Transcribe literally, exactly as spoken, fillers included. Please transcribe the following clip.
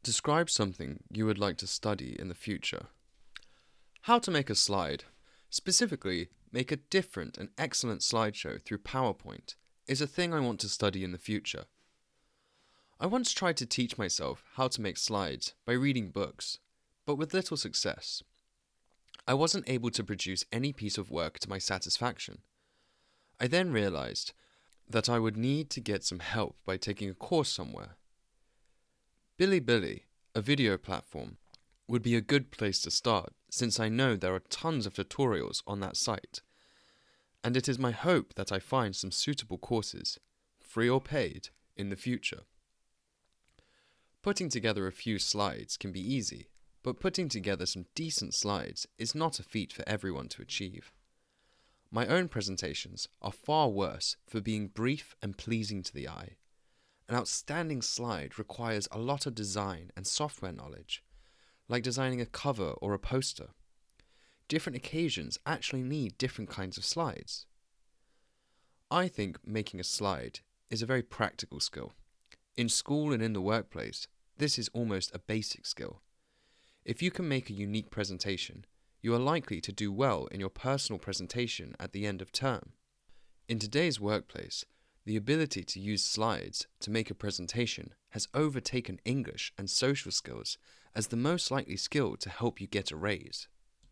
Describe something you would like to study in the future. How to make a slide, specifically make a different and excellent slideshow through PowerPoint, is a thing I want to study in the future. I once tried to teach myself how to make slides by reading books, but with little success. I wasn't able to produce any piece of work to my satisfaction. I then realized that I would need to get some help by taking a course somewhere. Bilibili, a video platform, would be a good place to start since I know there are tons of tutorials on that site, and it is my hope that I find some suitable courses, free or paid, in the future. Putting together a few slides can be easy, but putting together some decent slides is not a feat for everyone to achieve. My own presentations are far worse for being brief and pleasing to the eye. An outstanding slide requires a lot of design and software knowledge, like designing a cover or a poster. Different occasions actually need different kinds of slides. I think making a slide is a very practical skill. In school and in the workplace, this is almost a basic skill. If you can make a unique presentation, you are likely to do well in your personal presentation at the end of term. In today's workplace, the ability to use slides to make a presentation has overtaken English and social skills as the most likely skill to help you get a raise.